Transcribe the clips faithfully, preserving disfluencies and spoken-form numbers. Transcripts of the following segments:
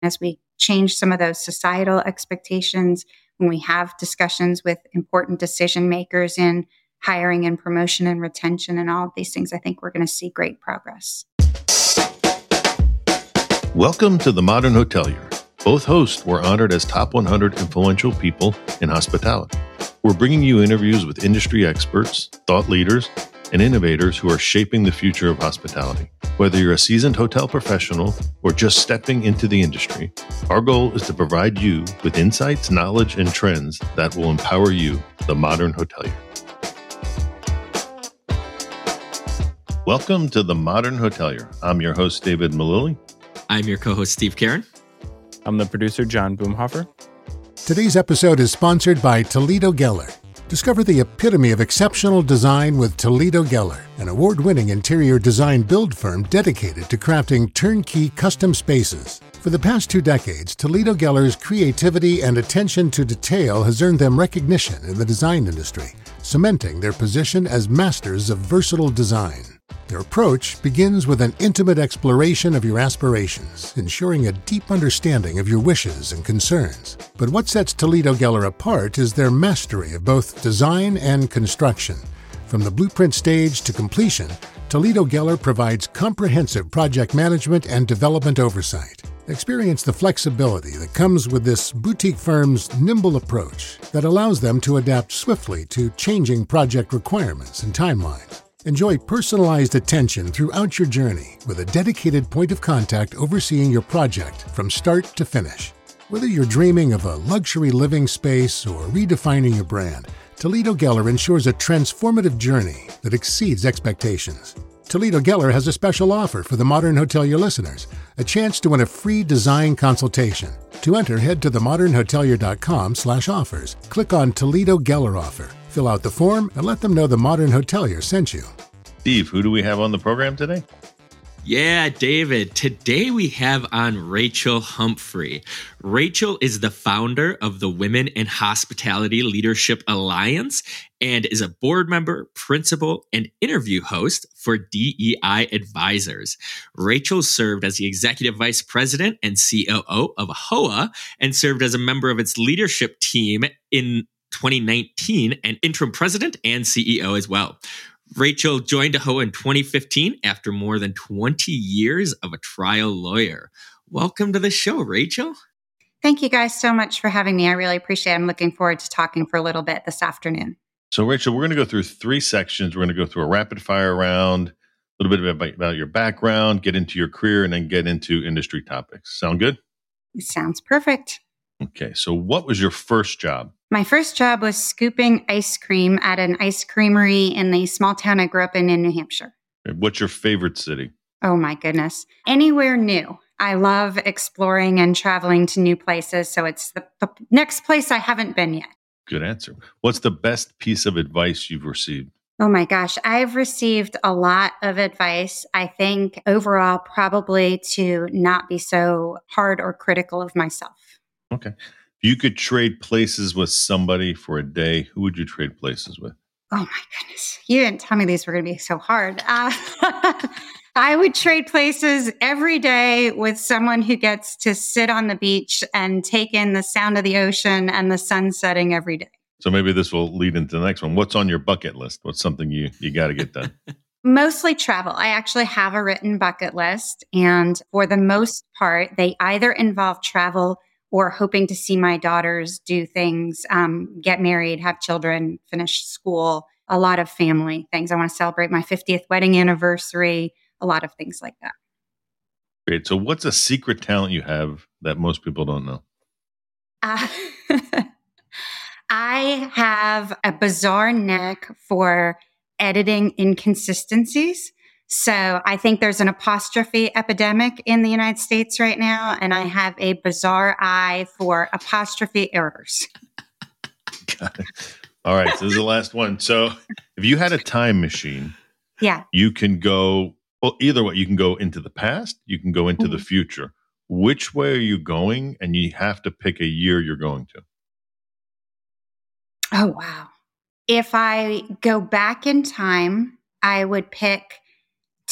as we change some of those societal expectations, when we have discussions with important decision makers in hiring and promotion and retention and all of these things, I think we're going to see great progress. Welcome to The Modern Hotelier. Both hosts were honored as top one hundred influential people in hospitality. We're bringing you interviews with industry experts, thought leaders, and innovators who are shaping the future of hospitality. Whether you're a seasoned hotel professional or just stepping into the industry, our goal is to provide you with insights, knowledge, and trends that will empower you, the modern hotelier. Welcome to The Modern Hotelier. I'm your host, David Malilly. I'm your co-host, Steve Karen. I'm the producer, John Boomhofer. Today's episode is sponsored by Toledo Geller. Discover the epitome of exceptional design with Toledo Geller, an award-winning interior design build firm dedicated to crafting turnkey custom spaces. For the past two decades, Toledo Geller's creativity and attention to detail has earned them recognition in the design industry, cementing their position as masters of versatile design. Their approach begins with an intimate exploration of your aspirations, ensuring a deep understanding of your wishes and concerns. But what sets Toledo Geller apart is their mastery of both design and construction. From the blueprint stage to completion, Toledo Geller provides comprehensive project management and development oversight. Experience the flexibility that comes with this boutique firm's nimble approach that allows them to adapt swiftly to changing project requirements and timelines. Enjoy personalized attention throughout your journey with a dedicated point of contact overseeing your project from start to finish. Whether you're dreaming of a luxury living space or redefining your brand, Toledo Geller ensures a transformative journey that exceeds expectations. Toledo Geller has a special offer for the Modern Hotelier listeners, a chance to win a free design consultation. To enter, head to themodernhotelier.com slash offers. Click on Toledo Geller offer. Fill out the form and let them know the Modern Hotelier sent you. Steve, who do we have on the program today? Yeah, David. Today we have on Rachel Humphrey. Rachel is the founder of the Women in Hospitality Leadership Alliance and is a board member, principal, and interview host for D E I Advisors. Rachel served as the executive vice president and C O O of H O A and served as a member of its leadership team in twenty nineteen and interim president and C E O as well. Rachel joined H O A in twenty fifteen after more than twenty years of a trial lawyer. Welcome to the show, Rachel. Thank you guys so much for having me. I really appreciate it. I'm looking forward to talking for a little bit this afternoon. So, Rachel, we're going to go through three sections. We're going to go through a rapid fire round, a little bit about, about your background, get into your career, and then get into industry topics. Sound good? It sounds perfect. Okay. So what was your first job? My first job was scooping ice cream at an ice creamery in the small town I grew up in in New Hampshire. What's your favorite city? Oh my goodness. Anywhere new. I love exploring and traveling to new places. So it's the, the next place I haven't been yet. Good answer. What's the best piece of advice you've received? Oh my gosh. I've received a lot of advice. I think overall, probably to not be so hard or critical of myself. Okay. If you could trade places with somebody for a day, who would you trade places with? Oh my goodness. You didn't tell me these were going to be so hard. Uh, I would trade places every day with someone who gets to sit on the beach and take in the sound of the ocean and the sun setting every day. So maybe this will lead into the next one. What's on your bucket list? What's something you, you got to get done? Mostly travel. I actually have a written bucket list. And for the most part, they either involve travel or hoping to see my daughters do things, um, get married, have children, finish school, a lot of family things. I want to celebrate my fiftieth wedding anniversary, a lot of things like that. Great. So what's a secret talent you have that most people don't know? Uh, I have a bizarre knack for editing inconsistencies. So I think there's an apostrophe epidemic in the United States right now, and I have a bizarre eye for apostrophe errors. Got it. All right, so this is the last one. So if you had a time machine, yeah, you can go, well, either way, you can go into the past, you can go into mm-hmm. the future. Which way are you going? And you have to pick a year you're going to. Oh, wow. If I go back in time, I would pick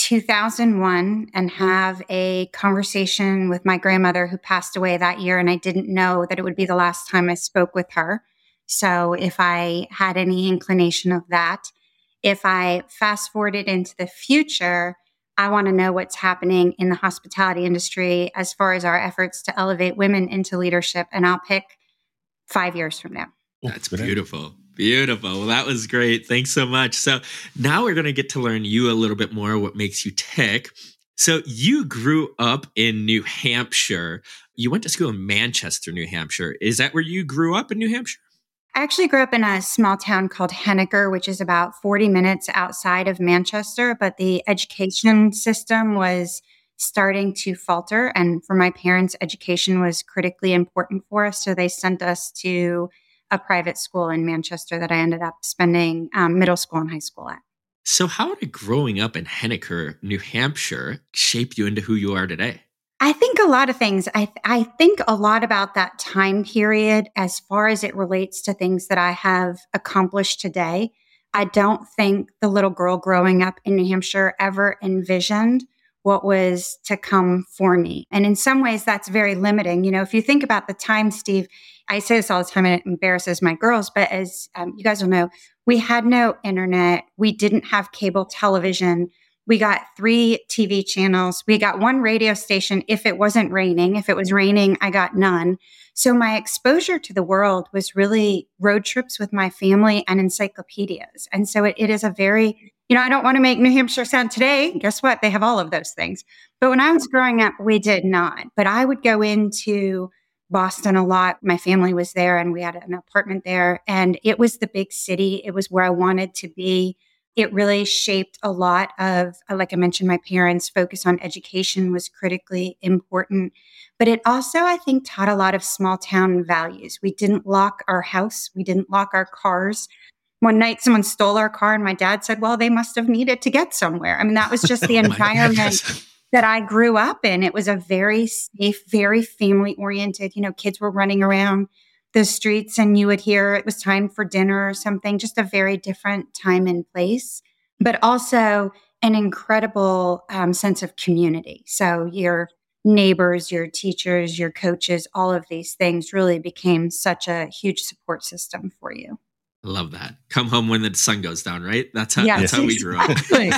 two thousand one and have a conversation with my grandmother who passed away that year. And I didn't know that it would be the last time I spoke with her. So if I had any inclination of that, if I fast forwarded into the future, I want to know what's happening in the hospitality industry as far as our efforts to elevate women into leadership. And I'll pick five years from now. That's beautiful. Beautiful. Well, that was great. Thanks so much. So now we're going to get to learn you a little bit more, what makes you tick. So you grew up in New Hampshire. You went to school in Manchester, New Hampshire. Is that where you grew up in New Hampshire? I actually grew up in a small town called Henniker, which is about forty minutes outside of Manchester, but the education system was starting to falter. And for my parents, education was critically important for us. So they sent us to a private school in Manchester that I ended up spending um, middle school and high school at. So how did growing up in Henniker, New Hampshire, shape you into who you are today? I think a lot of things. I, th- I think a lot about that time period as far as it relates to things that I have accomplished today. I don't think the little girl growing up in New Hampshire ever envisioned what was to come for me. And in some ways, that's very limiting. You know, if you think about the time, Steve, I say this all the time and it embarrasses my girls, but as um, you guys will know, we had no internet. We didn't have cable television. We got three T V channels. We got one radio station if it wasn't raining. If it was raining, I got none. So my exposure to the world was really road trips with my family and encyclopedias. And so it, it is a very, you know, I don't want to make New Hampshire sound today. Guess what? They have all of those things. But when I was growing up, we did not. But I would go into Boston a lot. My family was there and we had an apartment there. And it was the big city. It was where I wanted to be. It really shaped a lot of, like I mentioned, my parents' focus on education was critically important. But it also, I think, taught a lot of small town values. We didn't lock our house. We didn't lock our cars. One night, someone stole our car and my dad said, well, they must have needed to get somewhere. I mean, that was just the environment that I grew up in. It was a very safe, very family-oriented, you know, kids were running around the streets and you would hear it was time for dinner or something, just a very different time and place, but also an incredible um, sense of community. So your neighbors, your teachers, your coaches, all of these things really became such a huge support system for you. I love that. Come home when the sun goes down, right? That's how, yes, that's how we grew up.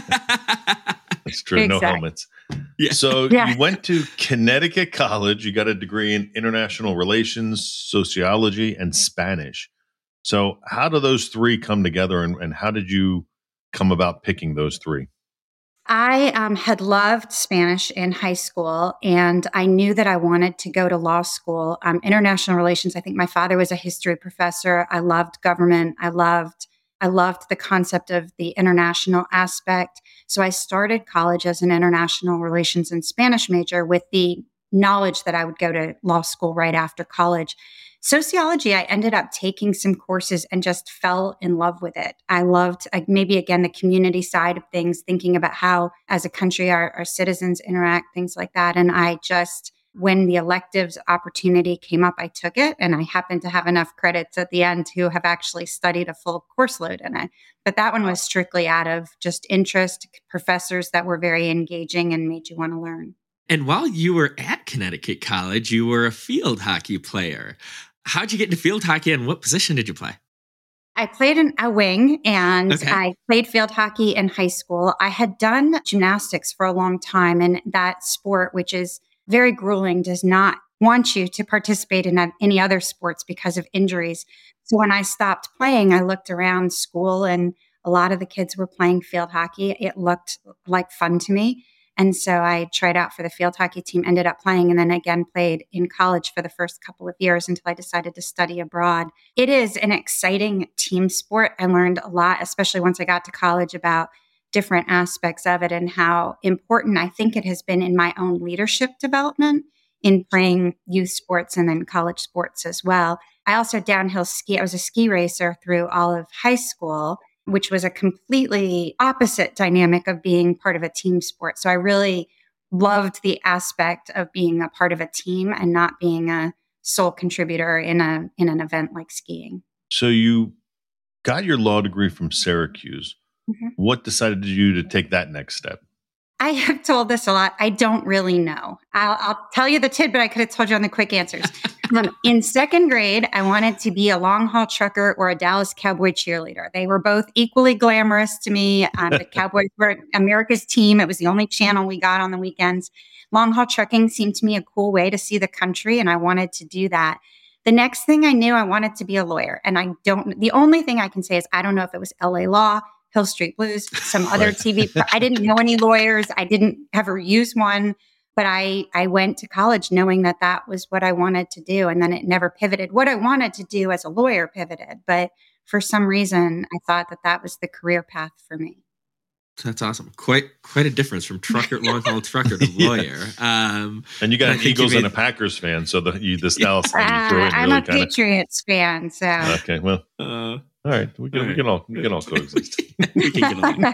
That's true. Exactly. No helmets. Yeah. So yeah. You went to Connecticut College. You got a degree in international relations, sociology, and Spanish. So how do those three come together, and, and how did you come about picking those three? I um, had loved Spanish in high school, and I knew that I wanted to go to law school. Um, international relations, I think my father was a history professor. I loved government. I loved I loved the concept of the international aspect. So I started college as an international relations and Spanish major with the knowledge that I would go to law school right after college. Sociology, I ended up taking some courses and just fell in love with it. I loved uh, maybe, again, the community side of things, thinking about how as a country our, our citizens interact, things like that. And I just, when the electives opportunity came up, I took it. And I happened to have enough credits at the end to have actually studied a full course load in it. But that one was strictly out of just interest, professors that were very engaging and made you want to learn. And while you were at Connecticut College, you were a field hockey player. How'd you get into field hockey and what position did you play? I played in a wing and okay. I played field hockey in high school. I had done gymnastics for a long time, and that sport, which is very grueling, does not want you to participate in any other sports because of injuries. So when I stopped playing, I looked around school and a lot of the kids were playing field hockey. It looked like fun to me. And so I tried out for the field hockey team, ended up playing, and then again played in college for the first couple of years until I decided to study abroad. It is an exciting team sport. I learned a lot, especially once I got to college, about different aspects of it and how important I think it has been in my own leadership development in playing youth sports and then college sports as well. I also downhill ski. I was a ski racer through all of high school, which was a completely opposite dynamic of being part of a team sport. So I really loved the aspect of being a part of a team and not being a sole contributor in a in an event like skiing. So you got your law degree from Syracuse. Mm-hmm. What decided you to take that next step? I have told this a lot. I don't really know. I'll, I'll tell you the tidbit I could have told you on the quick answers. um, in second grade, I wanted to be a long haul trucker or a Dallas Cowboy cheerleader. They were both equally glamorous to me. Um, the Cowboys were America's team. It was the only channel we got on the weekends. Long haul trucking seemed to me a cool way to see the country, and I wanted to do that. The next thing I knew, I wanted to be a lawyer. And I don't, the only thing I can say is I don't know if it was L A Law, Hill Street Blues, some other Right. T V. Pro- I didn't know any lawyers. I didn't ever use one, but I, I went to college knowing that that was what I wanted to do. And then it never pivoted. What I wanted to do as a lawyer pivoted, but for some reason, I thought that that was the career path for me. That's awesome. Quite quite a difference from trucker, long haul trucker to Yeah. lawyer. Um, And you got and I an think you Eagles and a made- Packers fan, so the you this Dallas thing you Uh, throw in I'm really a kind of. Patriots fan, so. Okay, well, uh, all right, we can All we right. can all we can all coexist. we can get along.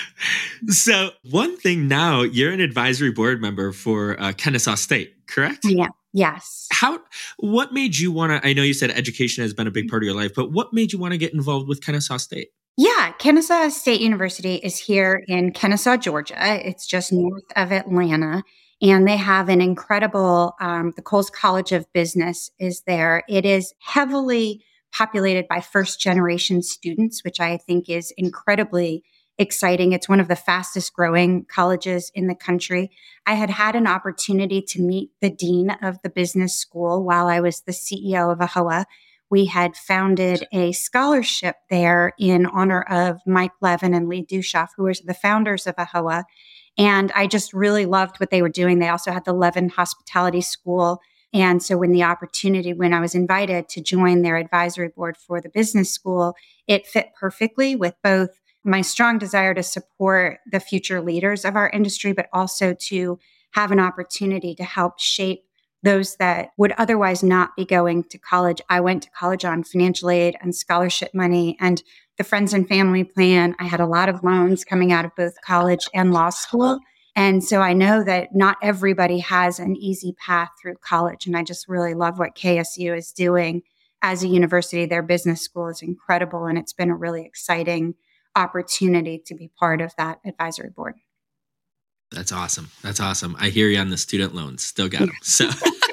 So one thing now, you're an advisory board member for uh, Kennesaw State, correct? Yeah. Yes. How? What made you want to? I know you said education has been a big part of your life, but what made you want to get involved with Kennesaw State? Yeah, Kennesaw State University is here in Kennesaw, Georgia. It's just north of Atlanta. And they have an incredible, um, the Coles College of Business is there. It is heavily populated by first generation students, which I think is incredibly exciting. It's one of the fastest growing colleges in the country. I had had an opportunity to meet the dean of the business school while I was the C E O of A H O A. We had founded a scholarship there in honor of Mike Levin and Lee Dushoff, who were the founders of A H O A. And I just really loved what they were doing. They also had the Levin Hospitality School. And so when the opportunity, when I was invited to join their advisory board for the business school, it fit perfectly with both my strong desire to support the future leaders of our industry, but also to have an opportunity to help shape those that would otherwise not be going to college. I went to college on financial aid and scholarship money and the friends and family plan. I had a lot of loans coming out of both college and law school. And so I know that not everybody has an easy path through college. And I just really love what K S U is doing as a university. Their business school is incredible. And it's been a really exciting opportunity to be part of that advisory board. That's awesome. That's awesome. I hear you on the student loans. Still got them. So,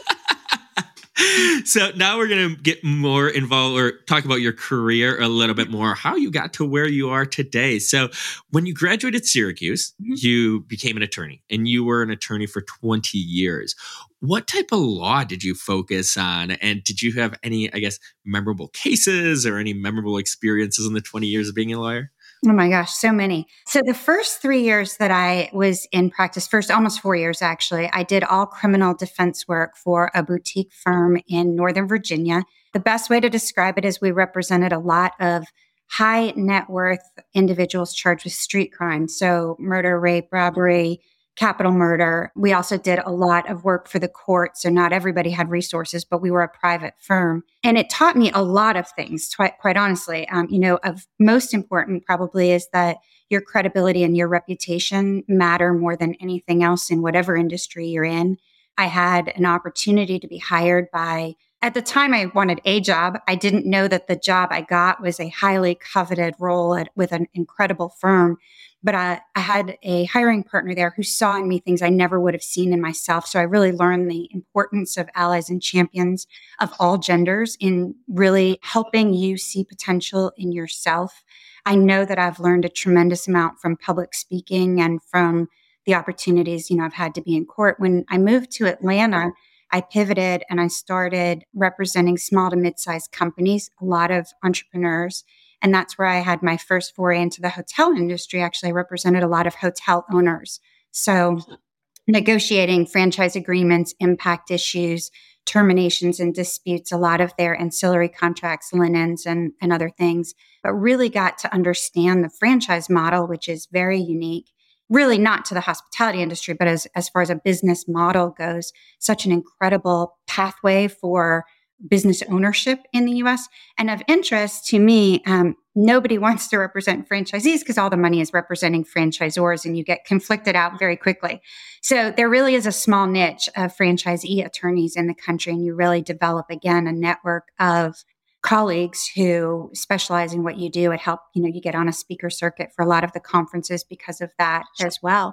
so now we're going to get more involved or talk about your career a little bit more, how you got to where you are today. So when you graduated Syracuse, mm-hmm. you became an attorney and you were an attorney for twenty years. What type of law did you focus on? And did you have any, I guess, memorable cases or any memorable experiences in the twenty years of being a lawyer? Oh my gosh, so many. So the first three years that I was in practice, first almost four years actually, I did all criminal defense work for a boutique firm in Northern Virginia. The best way to describe it is we represented a lot of high net worth individuals charged with street crime. So murder, rape, robbery, capital murder. We also did a lot of work for the court. So not everybody had resources, but we were a private firm. And it taught me a lot of things, twi- quite honestly. Um, you know, of most important probably is that your credibility and your reputation matter more than anything else in whatever industry you're in. I had an opportunity to be hired by, at the time I wanted a job. I didn't know that the job I got was a highly coveted role at, with an incredible firm. But I, I had a hiring partner there who saw in me things I never would have seen in myself. So I really learned the importance of allies and champions of all genders in really helping you see potential in yourself. I know that I've learned a tremendous amount from public speaking and from the opportunities, you know, I've had to be in court. When I moved to Atlanta, I pivoted and I started representing small to mid-sized companies, a lot of entrepreneurs. And that's where I had my first foray into the hotel industry. Actually, I represented a lot of hotel owners. So negotiating franchise agreements, impact issues, terminations and disputes, a lot of their ancillary contracts, linens, and, and other things, but really got to understand the franchise model, which is very unique, really not to the hospitality industry, but as, as far as a business model goes, such an incredible pathway for business ownership in the U S. And of interest to me, um, nobody wants to represent franchisees because all the money is representing franchisors and you get conflicted out very quickly. So there really is a small niche of franchisee attorneys in the country, and you really develop, again, a network of colleagues who specialize in what you do. It helped, you know, you get on a speaker circuit for a lot of the conferences because of that as well.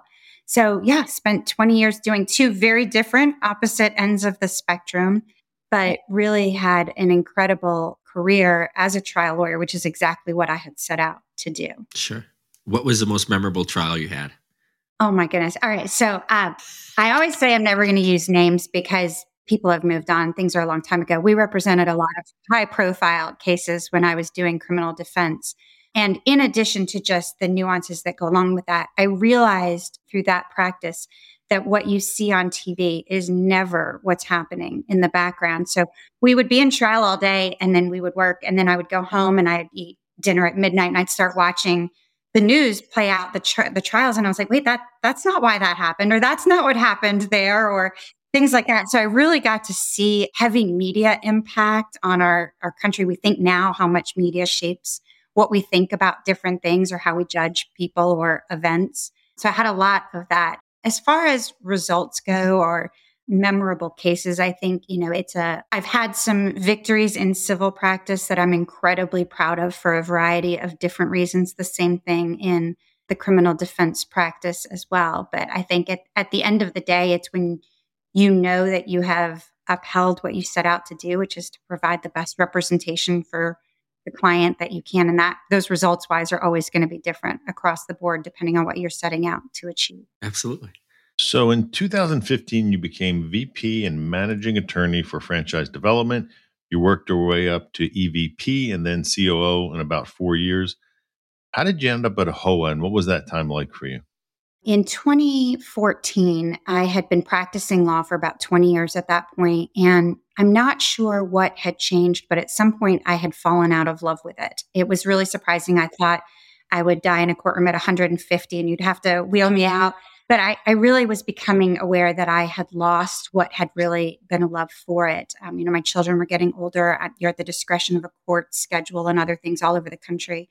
So yeah, spent twenty years doing two very different opposite ends of the spectrum, but really had an incredible career as a trial lawyer, which is exactly what I had set out to do. Sure. What was the most memorable trial you had? Oh my goodness. All right. So uh, I always say I'm never going to use names because people have moved on. Things are a long time ago. We represented a lot of high profile cases when I was doing criminal defense. And in addition to just the nuances that go along with that, I realized through that practice that what you see on T V is never what's happening in the background. So we would be in trial all day and then we would work and then I would go home and I'd eat dinner at midnight and I'd start watching the news play out the tri- the trials. And I was like, wait, that that's not why that happened, or that's not what happened there, or things like that. So I really got to see heavy media impact on our, our country. We think now how much media shapes what we think about different things or how we judge people or events. So I had a lot of that. As far as results go or memorable cases, I think, you know, it's a, I've had some victories in civil practice that I'm incredibly proud of for a variety of different reasons. The same thing in the criminal defense practice as well. But I think at, at the end of the day, it's when you know that you have upheld what you set out to do, which is to provide the best representation for the client that you can. And that those results wise are always going to be different across the board, depending on what you're setting out to achieve. Absolutely. So in two thousand fifteen, you became V P and managing attorney for franchise development. You worked your way up to E V P and then C O O in about four years. How did you end up at A H O A and what was that time like for you? In twenty fourteen, I had been practicing law for about twenty years at that point, and I'm not sure what had changed, but at some point I had fallen out of love with it. It was really surprising. I thought I would die in a courtroom at one hundred fifty and you'd have to wheel me out. But I, I really was becoming aware that I had lost what had really been a love for it. Um, you know, my children were getting older. At, you're at the discretion of a court schedule and other things all over the country,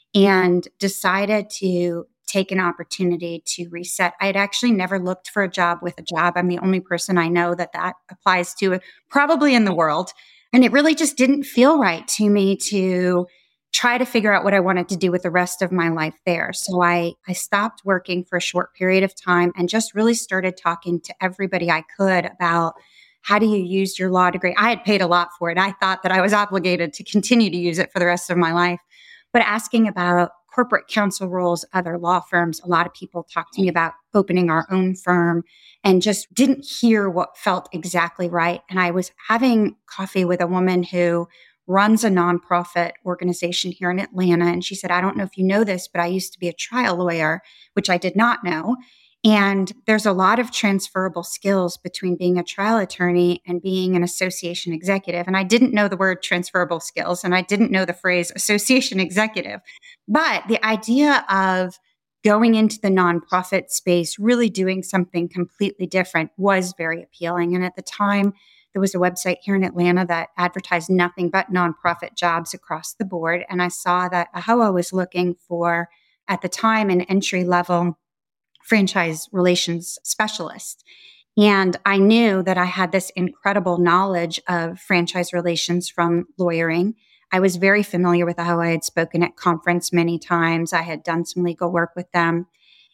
and decided to take an opportunity to reset. I had actually never looked for a job with a job. I'm the only person I know that that applies to, probably in the world. And it really just didn't feel right to me to try to figure out what I wanted to do with the rest of my life there. So I, I stopped working for a short period of time and just really started talking to everybody I could about how do you use your law degree? I had paid a lot for it. I thought that I was obligated to continue to use it for the rest of my life. But asking about corporate counsel roles, other law firms, a lot of people talked to me about opening our own firm and just didn't hear what felt exactly right. And I was having coffee with a woman who runs a nonprofit organization here in Atlanta. And she said, I don't know if you know this, but I used to be a trial lawyer, which I did not know. And there's a lot of transferable skills between being a trial attorney and being an association executive. And I didn't know the word transferable skills, and I didn't know the phrase association executive. But the idea of going into the nonprofit space, really doing something completely different, was very appealing. And at the time, there was a website here in Atlanta that advertised nothing but nonprofit jobs across the board. And I saw that A H O A was looking for, at the time, an entry-level franchise relations specialist. And I knew that I had this incredible knowledge of franchise relations from lawyering. I was very familiar with A H O A. I had spoken at conference many times. I had done some legal work with them.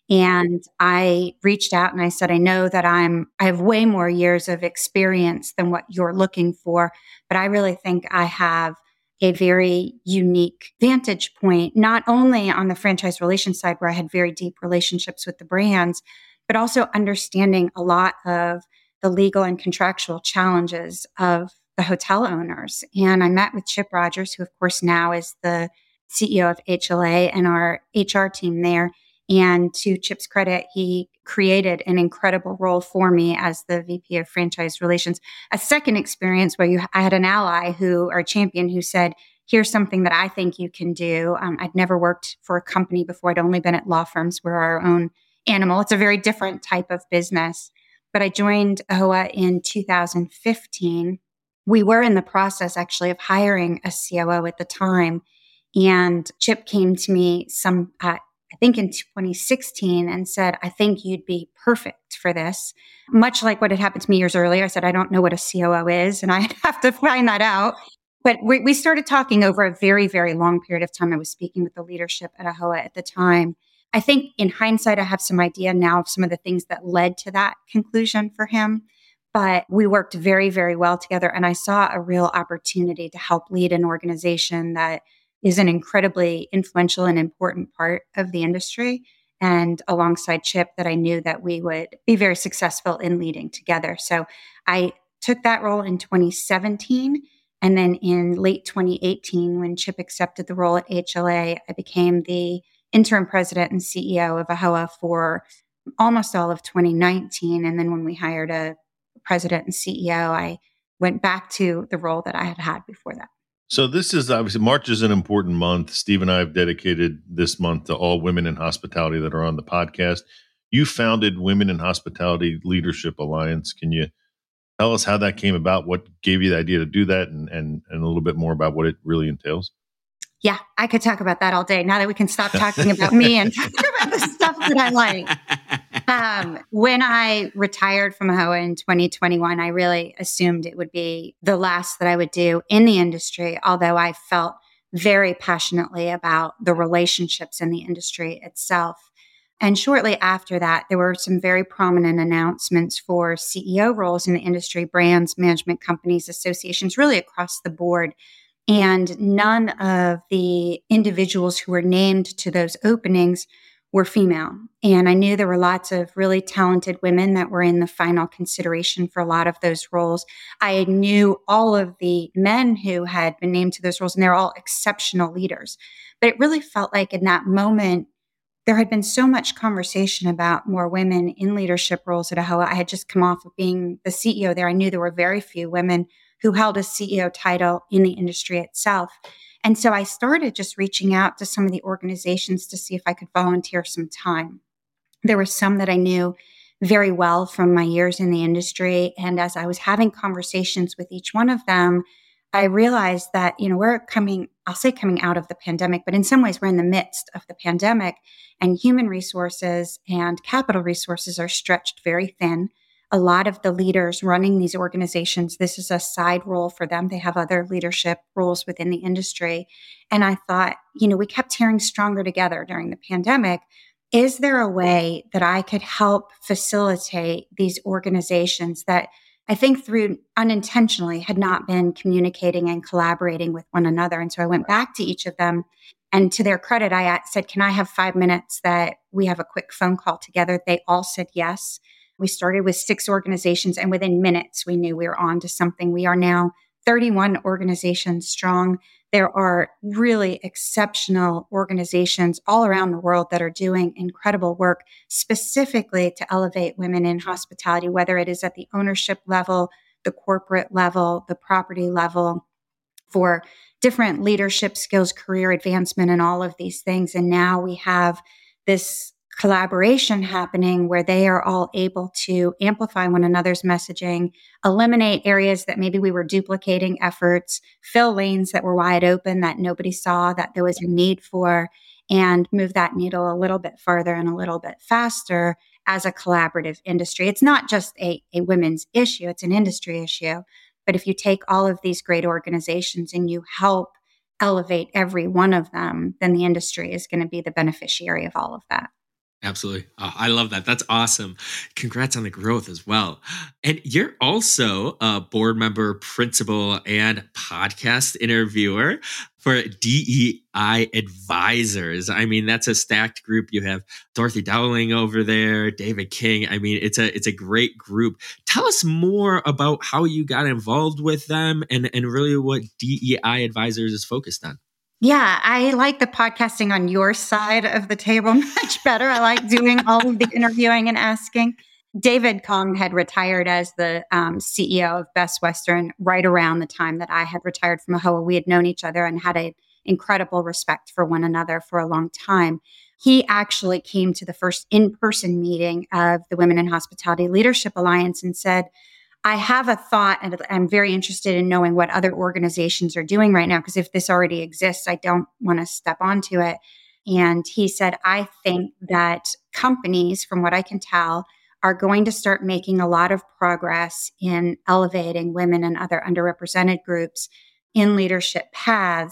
And I reached out and I said, I know that I'm, I have way more years of experience than what you're looking for, but I really think I have a very unique vantage point, not only on the franchise relations side where I had very deep relationships with the brands, but also understanding a lot of the legal and contractual challenges of the hotel owners. And I met with Chip Rogers, who of course now is the C E O of H L A and our H R team there. And to Chip's credit, he created an incredible role for me as the V P of Franchise Relations. A second experience where you, I had an ally who, or a champion who said, here's something that I think you can do. Um, I'd never worked for a company before. I'd only been at law firms. We're our own animal. It's a very different type of business. But I joined A H O A in two thousand fifteen. We were in the process actually of hiring a C O O at the time. And Chip came to me some, uh, I think in twenty sixteen and said, I think you'd be perfect for this. Much like what had happened to me years earlier, I said, I don't know what a C O O is, and I'd have to find that out. But we, we started talking over a very, very long period of time. I was speaking with the leadership at A H O A at the time. I think in hindsight, I have some idea now of some of the things that led to that conclusion for him. But we worked very, very well together. And I saw a real opportunity to help lead an organization that is an incredibly influential and important part of the industry. And alongside Chip, that I knew that we would be very successful in leading together. So I took that role in twenty seventeen. And then in late twenty eighteen, when Chip accepted the role at H L A, I became the interim president and C E O of A H O A for almost all of twenty nineteen. And then when we hired a president and C E O, I went back to the role that I had had before that. So this is obviously, March is an important month. Steve and I have dedicated this month to all women in hospitality that are on the podcast. You founded Women in Hospitality Leadership Alliance. Can you tell us how that came about? What gave you the idea to do that, and and, and a little bit more about what it really entails? Yeah, I could talk about that all day. Now that we can stop talking about me and talk about the stuff that I like. Um, when I retired from A H O A in twenty twenty-one, I really assumed it would be the last that I would do in the industry, although I felt very passionately about the relationships in the industry itself. And shortly after that, there were some very prominent announcements for C E O roles in the industry, brands, management companies, associations, really across the board. And none of the individuals who were named to those openings were female. And I knew there were lots of really talented women that were in the final consideration for a lot of those roles. I knew all of the men who had been named to those roles, and they're all exceptional leaders. But it really felt like in that moment, there had been so much conversation about more women in leadership roles at A H O A. I had just come off of being the C E O there. I knew there were very few women who held a C E O title in the industry itself. And so I started just reaching out to some of the organizations to see if I could volunteer some time. There were some that I knew very well from my years in the industry. And as I was having conversations with each one of them, I realized that, you know, we're coming, I'll say coming out of the pandemic, but in some ways we're in the midst of the pandemic, and human resources and capital resources are stretched very thin. A lot of the leaders running these organizations, this is a side role for them. They have other leadership roles within the industry. And I thought, you know, we kept hearing Stronger Together during the pandemic. Is there a way that I could help facilitate these organizations that I think through unintentionally had not been communicating and collaborating with one another? And so I went back to each of them, and to their credit, I said, can I have five minutes that we have a quick phone call together? They all said yes. We started with six organizations, and within minutes, we knew we were on to something. We are now thirty-one organizations strong. There are really exceptional organizations all around the world that are doing incredible work specifically to elevate women in hospitality, whether it is at the ownership level, the corporate level, the property level, for different leadership skills, career advancement, and all of these things. And now we have this collaboration happening where they are all able to amplify one another's messaging, eliminate areas that maybe we were duplicating efforts, fill lanes that were wide open that nobody saw that there was a need for, and move that needle a little bit farther and a little bit faster as a collaborative industry. It's not just a, a women's issue, it's an industry issue. But if you take all of these great organizations and you help elevate every one of them, then the industry is going to be the beneficiary of all of that. Absolutely. Oh, I love that. That's awesome. Congrats on the growth as well. And you're also a board member, principal, and podcast interviewer for D E I Advisors. I mean, that's a stacked group. You have Dorothy Dowling over there, David King. I mean, it's a it's a great group. Tell us more about how you got involved with them and, and really what D E I Advisors is focused on. Yeah, I like the podcasting on your side of the table much better. I like doing all of the interviewing and asking. David Kong had retired as the um, C E O of Best Western right around the time that I had retired from A H O A. We had known each other and had an incredible respect for one another for a long time. He actually came to the first in-person meeting of the Women in Hospitality Leadership Alliance and said, I have a thought, and I'm very interested in knowing what other organizations are doing right now, because if this already exists, I don't want to step onto it. And he said, I think that companies, from what I can tell, are going to start making a lot of progress in elevating women and other underrepresented groups in leadership paths.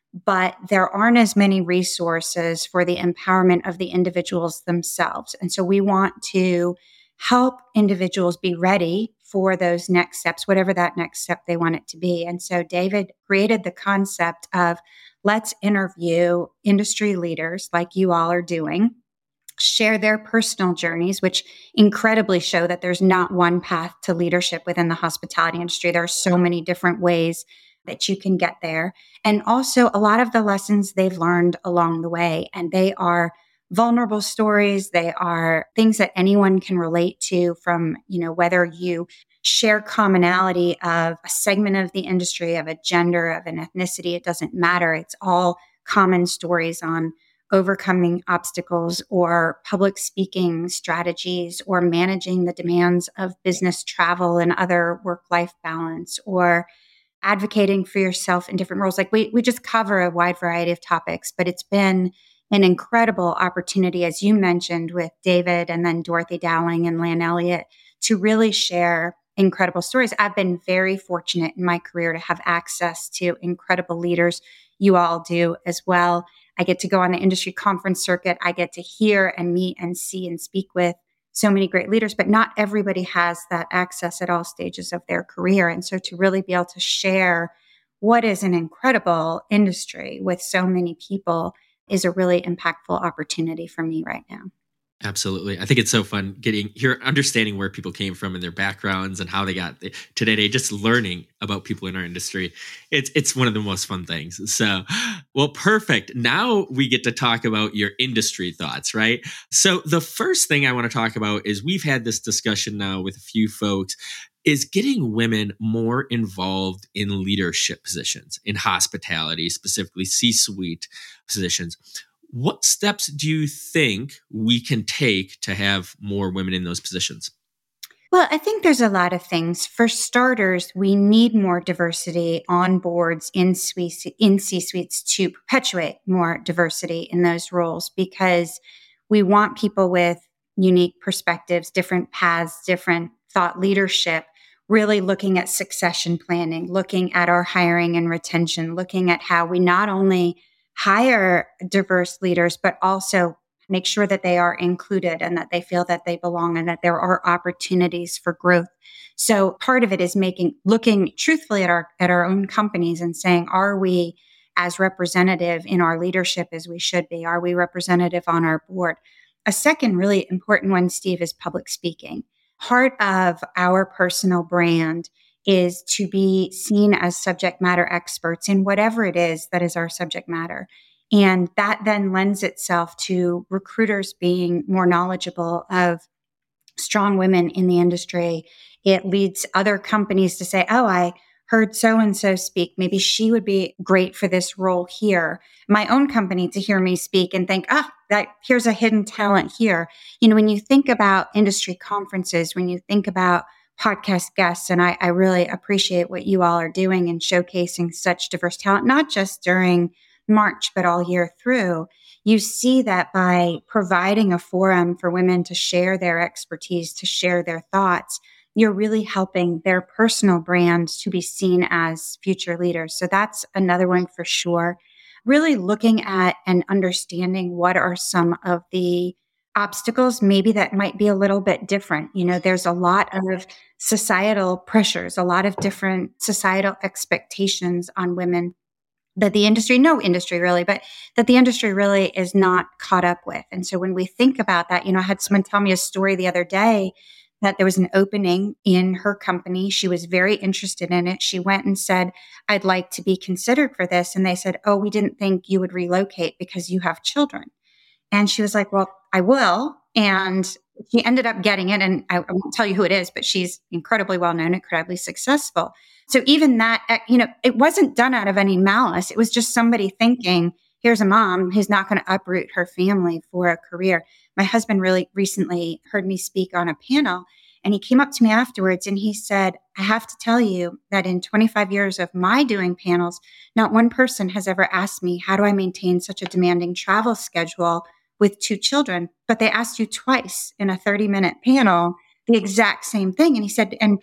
but there aren't as many resources for the empowerment of the individuals themselves. And so we want to help individuals be ready for those next steps, whatever that next step they want it to be. And so David created the concept of let's interview industry leaders like you all are doing, share their personal journeys, which incredibly show that there's not one path to leadership within the hospitality industry. There are so many different ways that you can get there. And also a lot of the lessons they've learned along the way. And they are vulnerable stories. They are things that anyone can relate to, from, you know, whether you share commonality of a segment of the industry, of a gender, of an ethnicity, it doesn't matter. It's all common stories on overcoming obstacles or public speaking strategies or managing the demands of business travel and other work-life balance, or advocating for yourself in different roles. Like we, we just cover a wide variety of topics, but it's been an incredible opportunity, as you mentioned, with David and then Dorothy Dowling and Lan Elliott, to really share incredible stories. I've been very fortunate in my career to have access to incredible leaders. You all do as well. I get to go on the industry conference circuit. I get to hear and meet and see and speak with so many great leaders, but not everybody has that access at all stages of their career. And so to really be able to share what is an incredible industry with so many people is a really impactful opportunity for me right now. Absolutely. I think it's so fun getting here, understanding where people came from and their backgrounds and how they got to today, just learning about people in our industry. It's it's one of the most fun things. So, well, perfect. Now we get to talk about your industry thoughts, right? So the first thing I want to talk about is we've had this discussion now with a few folks, is getting women more involved in leadership positions in hospitality, specifically C-suite positions. What steps do you think we can take to have more women in those positions? Well, I think there's a lot of things. For starters, we need more diversity on boards in in C-suites to perpetuate more diversity in those roles, because we want people with unique perspectives, different paths, different thought leadership, really looking at succession planning, looking at our hiring and retention, looking at how we not only hire diverse leaders, but also make sure that they are included and that they feel that they belong and that there are opportunities for growth. So part of it is making, looking truthfully at our, at our own companies and saying, are we as representative in our leadership as we should be? Are we representative on our board? A second really important one, Steve, is public speaking. Part of our personal brand is to be seen as subject matter experts in whatever it is that is our subject matter. And that then lends itself to recruiters being more knowledgeable of strong women in the industry. It leads other companies to say, oh, I heard so-and-so speak. Maybe she would be great for this role here. My own company to hear me speak and think, ah, oh, that here's a hidden talent here. You know, when you think about industry conferences, when you think about podcast guests, and I, I really appreciate what you all are doing and showcasing such diverse talent, not just during March, but all year through. You see that by providing a forum for women to share their expertise, to share their thoughts, you're really helping their personal brand to be seen as future leaders. So that's another one for sure. Really looking at and understanding what are some of the obstacles maybe that might be a little bit different. You know, there's a lot of societal pressures, a lot of different societal expectations on women that the industry, no industry really, but that the industry really is not caught up with. And so when we think about that, you know, I had someone tell me a story the other day that there was an opening in her company. She was very interested in it. She went and said, I'd like to be considered for this. And they said, oh, we didn't think you would relocate because you have children. And she was like, well, I will. And she ended up getting it. And I won't tell you who it is, but she's incredibly well known, incredibly successful. So even that, you know, it wasn't done out of any malice. It was just somebody thinking, here's a mom who's not going to uproot her family for a career. My husband really recently heard me speak on a panel, and he came up to me afterwards and he said, I have to tell you that in twenty-five years of my doing panels, not one person has ever asked me, how do I maintain such a demanding travel schedule with two children? But they asked you twice in a thirty minute panel, the exact same thing. And he said, and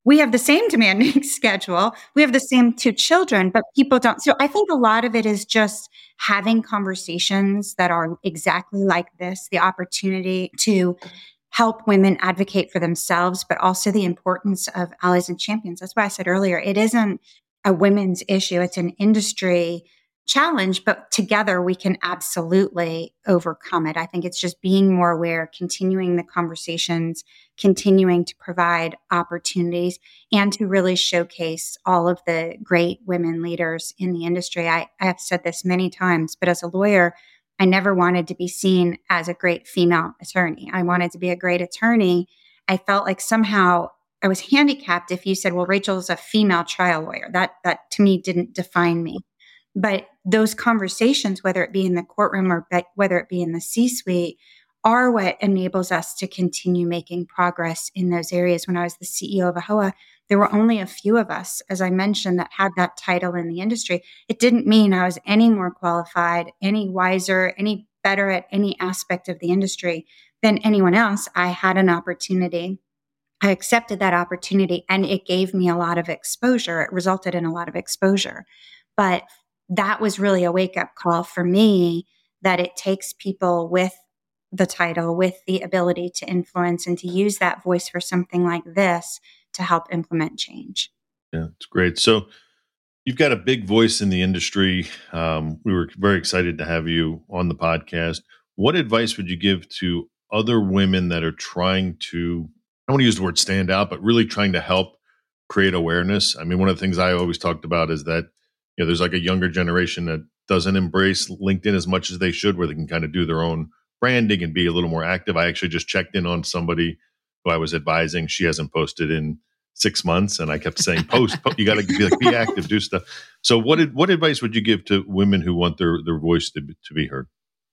we have the same demanding schedule. We have the same two children, but people don't. So I think a lot of it is just having conversations that are exactly like this, the opportunity to help women advocate for themselves, but also the importance of allies and champions. That's why I said earlier, it isn't a women's issue. It's an industry challenge, but together we can absolutely overcome it. I think it's just being more aware, continuing the conversations, continuing to provide opportunities, and to really showcase all of the great women leaders in the industry. I, I have said this many times, but as a lawyer, I never wanted to be seen as a great female attorney. I wanted to be a great attorney. I felt like somehow I was handicapped if you said, well, Rachel's a female trial lawyer. That, that to me didn't define me. But those conversations, whether it be in the courtroom or be, whether it be in the C-suite, are what enables us to continue making progress in those areas. When I was the C E O of A H O A, there were only a few of us, as I mentioned, that had that title in the industry. It didn't mean I was any more qualified, any wiser, any better at any aspect of the industry than anyone else. I had an opportunity. I accepted that opportunity, and it gave me a lot of exposure. It resulted in a lot of exposure. But that was really a wake-up call for me, that it takes people with the title, with the ability to influence and to use that voice for something like this to help implement change. Yeah, it's great. So you've got a big voice in the industry. Um, we were very excited to have you on the podcast. What advice would you give to other women that are trying to, I don't want to use the word stand out, but really trying to help create awareness? I mean, one of the things I always talked about is that, you know, there's like a younger generation that doesn't embrace LinkedIn as much as they should, where they can kind of do their own branding and be a little more active. I actually just checked in on somebody who I was advising. She hasn't posted in six months, and I kept saying, "Post, po- you got to be like, be active, do stuff." So, what did, what advice would you give to women who want their their voice to be, to be heard?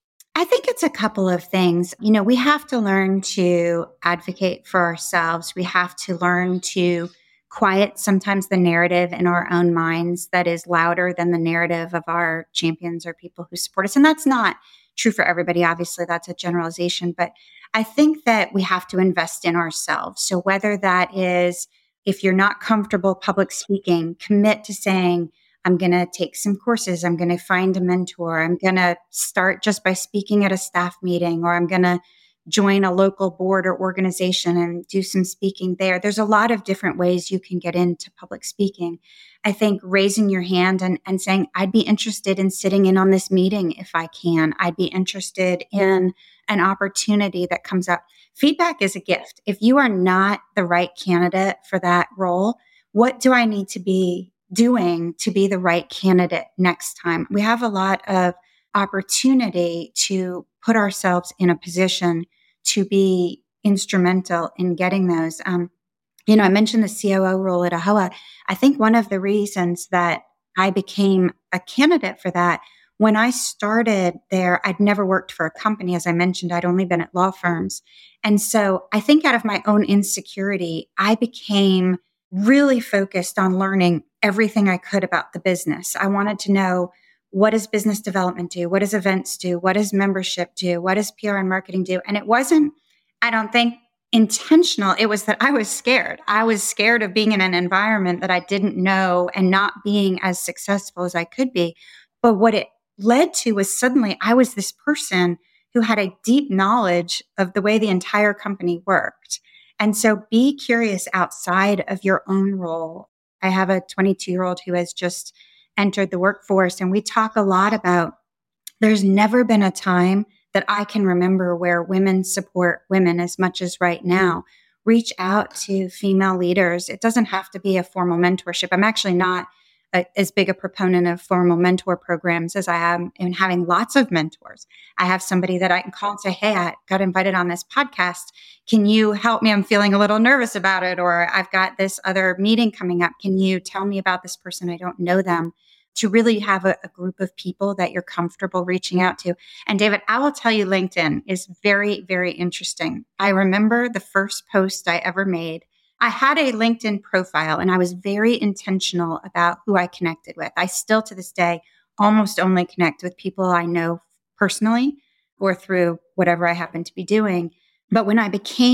I think it's a couple of things. You know, we have to learn to advocate for ourselves. We have to learn to quiet sometimes the narrative in our own minds that is louder than the narrative of our champions or people who support us. And that's not true for everybody. Obviously, that's a generalization. But I think that we have to invest in ourselves. So whether that is, if you're not comfortable public speaking, commit to saying, I'm going to take some courses. I'm going to find a mentor. I'm going to start just by speaking at a staff meeting, or I'm going to join a local board or organization and do some speaking there. There's a lot of different ways you can get into public speaking. I think raising your hand and, and saying, I'd be interested in sitting in on this meeting if I can. I'd be interested in an opportunity that comes up. Feedback is a gift. If you are not the right candidate for that role, what do I need to be doing to be the right candidate next time? We have a lot of opportunity to put ourselves in a position to be instrumental in getting those. Um, you know, I mentioned the C O O role at A H O A. I think one of the reasons that I became a candidate for that, when I started there, I'd never worked for a company. As I mentioned, I'd only been at law firms. And so I think out of my own insecurity, I became really focused on learning everything I could about the business. I wanted to know, what does business development do? What does events do? What does membership do? What does P R and marketing do? And it wasn't, I don't think, intentional. It was that I was scared. I was scared of being in an environment that I didn't know and not being as successful as I could be. But what it led to was suddenly I was this person who had a deep knowledge of the way the entire company worked. And so be curious outside of your own role. I have a twenty-two-year-old who has just entered the workforce, and we talk a lot about there's never been a time that I can remember where women support women as much as right now. Reach out to female leaders. It doesn't have to be a formal mentorship. I'm actually not a, as big a proponent of formal mentor programs as I am in having lots of mentors. I have somebody that I can call and say, hey, I got invited on this podcast. Can you help me? I'm feeling a little nervous about it. Or I've got this other meeting coming up. Can you tell me about this person? I don't know them. To really have a, a group of people that you're comfortable reaching out to. And David, I will tell you, LinkedIn is very, very interesting. I remember the first post I ever made. I had a LinkedIn profile and I was very intentional about who I connected with. I still to this day almost only connect with people I know personally or through whatever I happen to be doing. But when I became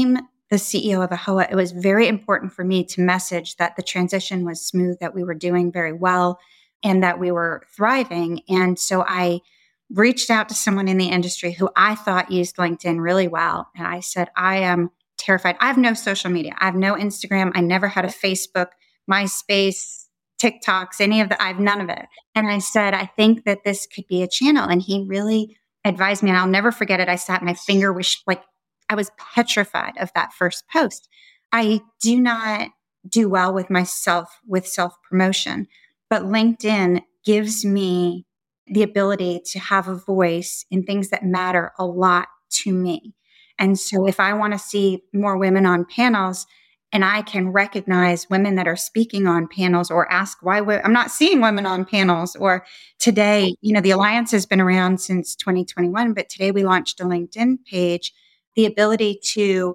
the C E O of A H O A, it was very important for me to message that the transition was smooth, that we were doing very well, and that we were thriving. And so I reached out to someone in the industry who I thought used LinkedIn really well. And I said, I am terrified. I have no social media. I have no Instagram. I never had a Facebook, MySpace, TikToks, any of the, I have none of it. And I said, I think that this could be a channel. And he really advised me, and I'll never forget it. I sat, my finger was like, I was petrified of that first post. I do not do well with myself, with self-promotion, but LinkedIn gives me the ability to have a voice in things that matter a lot to me. And so if I want to see more women on panels, and I can recognize women that are speaking on panels or ask why we, I'm not seeing women on panels, or today, you know, the Alliance has been around since twenty twenty-one, but today we launched a LinkedIn page, the ability to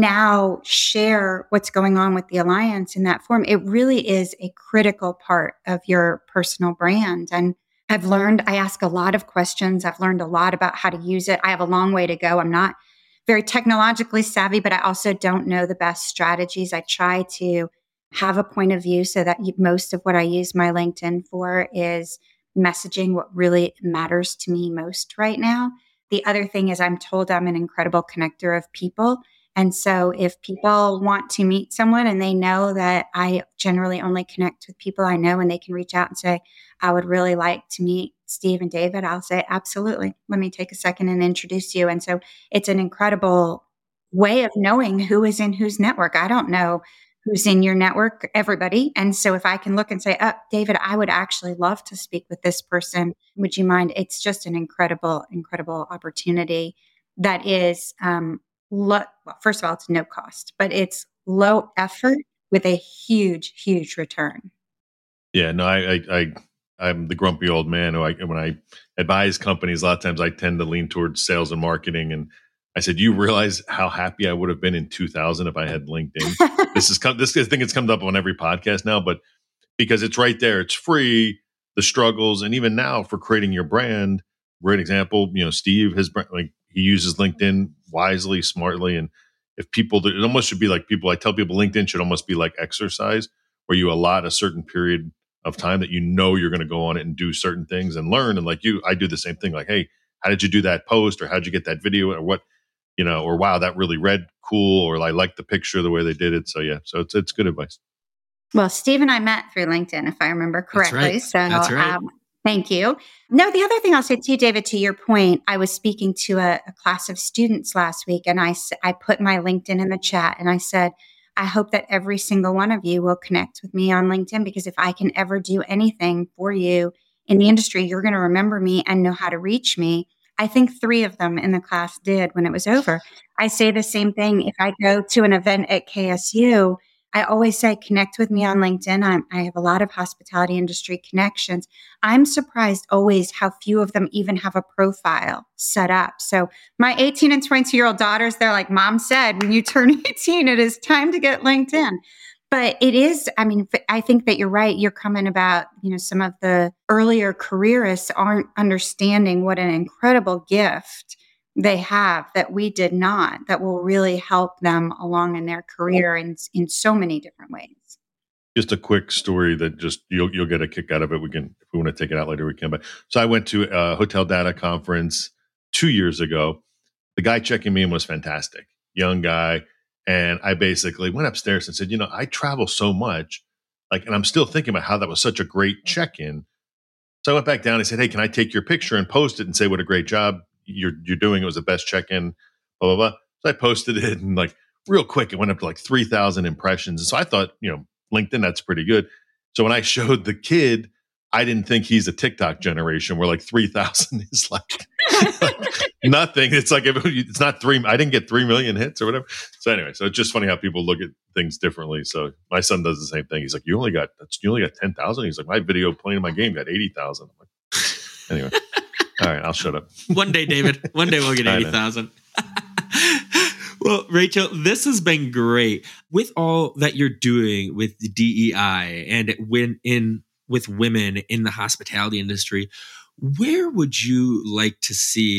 now share what's going on with the Alliance in that form. It really is a critical part of your personal brand. And I've learned, I ask a lot of questions. I've learned a lot about how to use it. I have a long way to go. I'm not very technologically savvy, but I also don't know the best strategies. I try to have a point of view so that most of what I use my LinkedIn for is messaging what really matters to me most right now. The other thing is I'm told I'm an incredible connector of people. And so if people want to meet someone and they know that I generally only connect with people I know, and they can reach out and say, I would really like to meet Steve and David, I'll say, absolutely. Let me take a second and introduce you. And so it's an incredible way of knowing who is in whose network. I don't know who's in your network, everybody. And so if I can look and say, oh, David, I would actually love to speak with this person. Would you mind? It's just an incredible, incredible opportunity that is, um, Low, well, first of all, it's no cost, but it's low effort with a huge, huge return. Yeah, no, I, I, I I'm the grumpy old man who I, when I advise companies, a lot of times I tend to lean towards sales and marketing. And I said, you realize how happy I would have been in two thousand if I had LinkedIn. this is come, this I think it's come up on every podcast now, but because it's right there, it's free, the struggles, and even now for creating your brand. Great example, you know, Steve has like he uses LinkedIn wisely, smartly, and if people, it almost should be like people. I tell people LinkedIn should almost be like exercise, where you allot a certain period of time that you know you're going to go on it and do certain things and learn. And like you, I do the same thing. Like, hey, how did you do that post, or how did you get that video, or what, you know, or wow, that really read cool, or I like the picture the way they did it. So yeah, so it's it's good advice. Well, Steve and I met through LinkedIn, if I remember correctly. That's right. So That's right. Um, thank you. No, the other thing I'll say to you, David, to your point, I was speaking to a, a class of students last week, and I, I put my LinkedIn in the chat, and I said, I hope that every single one of you will connect with me on LinkedIn, because if I can ever do anything for you in the industry, you're going to remember me and know how to reach me. I think three of them in the class did when it was over. I say the same thing. If I go to an event at K S U, I always say, connect with me on LinkedIn. I'm, I have a lot of hospitality industry connections. I'm surprised always how few of them even have a profile set up. So my eighteen and twenty year old daughters, they're like, Mom said, when you turn eighteen, it is time to get LinkedIn. But it is, I mean, I think that you're right. You're coming about, you know, some of the earlier careerists aren't understanding what an incredible gift they have that we did not, that will really help them along in their career in, in so many different ways. Just a quick story that just you'll you'll get a kick out of it. We can, if we want to take it out later, we can. But so I went to a hotel data conference two years ago. The guy checking me in was fantastic, young guy, and I basically went upstairs and said, you know, I travel so much, like, and I'm still thinking about how that was such a great check-in. So I went back down and I said, hey, can I take your picture and post it and say what a great job you're you're doing? It was the best check-in, blah, blah, blah. So I posted it, and like real quick, it went up to like three thousand impressions. And so I thought, you know, LinkedIn, that's pretty good. So when I showed the kid, I didn't think he's a TikTok generation where like three thousand is like, like nothing. It's like, it's not three, I didn't get three million hits or whatever. So anyway, so it's just funny how people look at things differently. So my son does the same thing. He's like, you only got, that's, you only got ten thousand. He's like, my video playing my game got eighty thousand. Like, anyway. All right, I'll shut up. One day, David. One day we'll get eighty thousand. Well, Rachel, this has been great. With all that you're doing with the D E I and when in with women in the hospitality industry, where would you like to see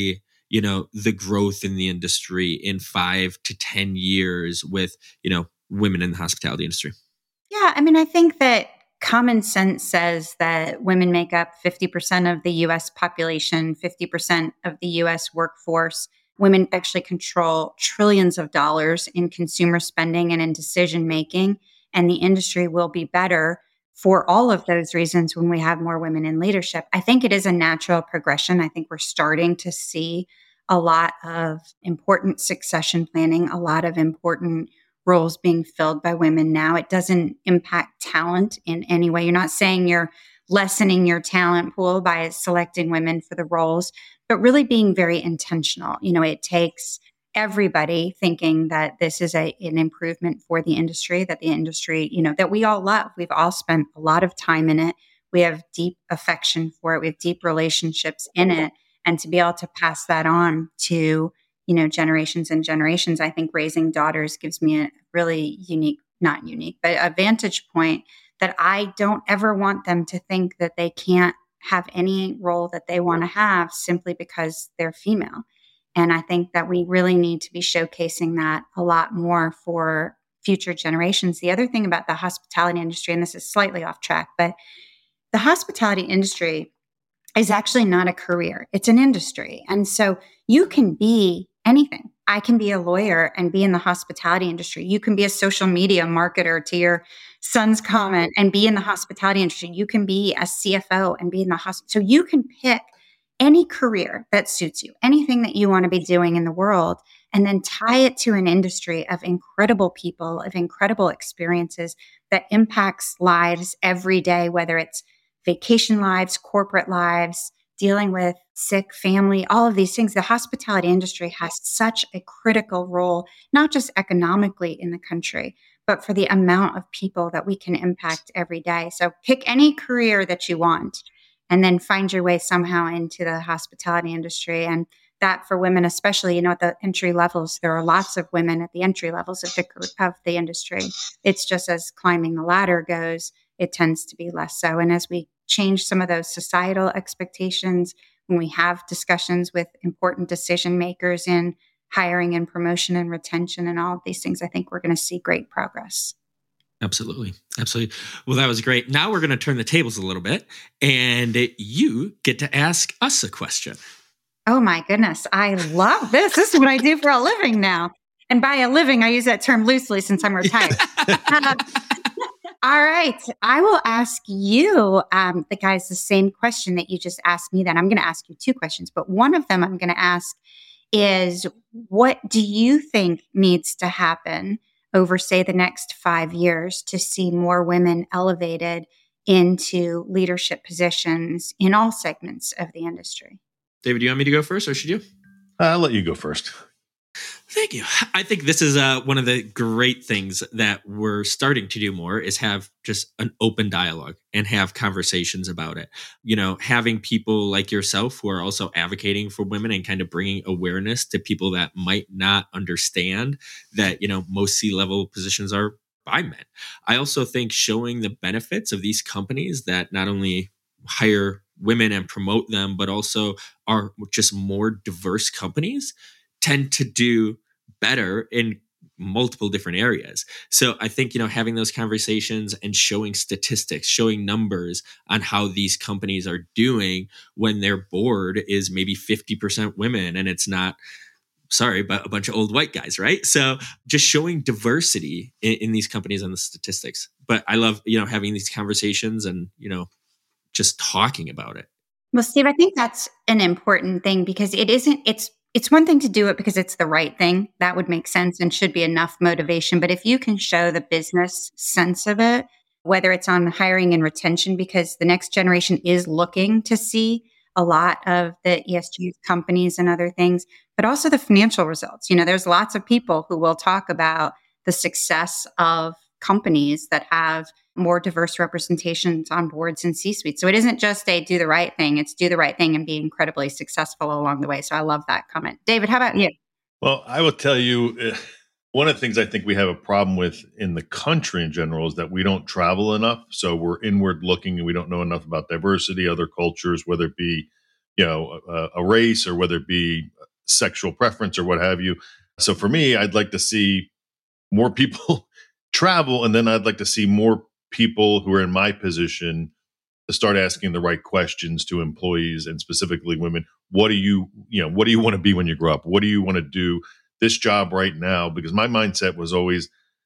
you know, the growth in the industry in five to ten years with, you know, women in the hospitality industry? Yeah, I mean, I think that common sense says that women make up fifty percent of the U S population, fifty percent of the U S workforce. Women actually control trillions of dollars in consumer spending and in decision making, and the industry will be better for all of those reasons when we have more women in leadership. I think it is a natural progression. I think we're starting to see a lot of important succession planning, a lot of important roles being filled by women now. It doesn't impact talent in any way. You're not saying you're lessening your talent pool by selecting women for the roles, but really being very intentional. You know, it takes everybody thinking that this is a, an improvement for the industry, that the industry, you know, that we all love. We've all spent a lot of time in it. We have deep affection for it. We have deep relationships in it. And to be able to pass that on to, you know, generations and generations, I think raising daughters gives me a really unique, not unique, but a vantage point that I don't ever want them to think that they can't have any role that they want to have simply because they're female. And I think that we really need to be showcasing that a lot more for future generations. The other thing about the hospitality industry, and this is slightly off track, but the hospitality industry is actually not a career. It's an industry. And so you can be anything. I can be a lawyer and be in the hospitality industry. You can be a social media marketer to your son's comment and be in the hospitality industry. You can be a C F O and be in the hospital. So you can pick any career that suits you, anything that you want to be doing in the world, and then tie it to an industry of incredible people, of incredible experiences that impacts lives every day, whether it's vacation lives, corporate lives, dealing with sick family, all of these things. The hospitality industry has such a critical role, not just economically in the country, but for the amount of people that we can impact every day. So pick any career that you want and then find your way somehow into the hospitality industry. And that for women, especially, you know, at the entry levels, there are lots of women at the entry levels of the, of the industry. It's just as climbing the ladder goes, it tends to be less so. And as we change some of those societal expectations, when we have discussions with important decision makers in hiring and promotion and retention and all of these things, I think we're going to see great progress. Absolutely. Absolutely. Well, that was great. Now we're going to turn the tables a little bit and you get to ask us a question. Oh my goodness. I love this. This is what I do for a living now. And by a living, I use that term loosely since I'm retired. uh, all right. I will ask you, um, the guys, the same question that you just asked me. Then I'm going to ask you two questions, but one of them I'm going to ask is, what do you think needs to happen over, say, the next five years to see more women elevated into leadership positions in all segments of the industry? David, do you want me to go first or should you? Uh, I'll let you go first. Thank you. I think this is uh, one of the great things that we're starting to do more is have just an open dialogue and have conversations about it. You know, having people like yourself who are also advocating for women and kind of bringing awareness to people that might not understand that, you know, most C-level positions are by men. I also think showing the benefits of these companies that not only hire women and promote them, but also are just more diverse companies tend to do better in multiple different areas. So I think, you know, having those conversations and showing statistics, showing numbers on how these companies are doing when their board is maybe fifty percent women and it's not, sorry, but a bunch of old white guys, right? So just showing diversity in, in these companies and the statistics. But I love, you know, having these conversations and, you know, just talking about it. Well, Steve, I think that's an important thing because it isn't, it's, it's one thing to do it because it's the right thing. That would make sense and should be enough motivation. But if you can show the business sense of it, whether it's on hiring and retention, because the next generation is looking to see a lot of the E S G companies and other things, but also the financial results. You know, there's lots of people who will talk about the success of companies that have more diverse representations on boards and C-suites. So it isn't just a do the right thing, it's do the right thing and be incredibly successful along the way. So I love that comment. David, how about you? Well, I will tell you, uh, one of the things I think we have a problem with in the country in general is that we don't travel enough. So we're inward looking and we don't know enough about diversity, other cultures, whether it be, you know, a, a race or whether it be sexual preference or what have you. So for me, I'd like to see more people travel, and then I'd like to see more people who are in my position to start asking the right questions to employees, and specifically women. What do you, you know, what do you want to be when you grow up? What do you want to do this job right now? Because my mindset was always,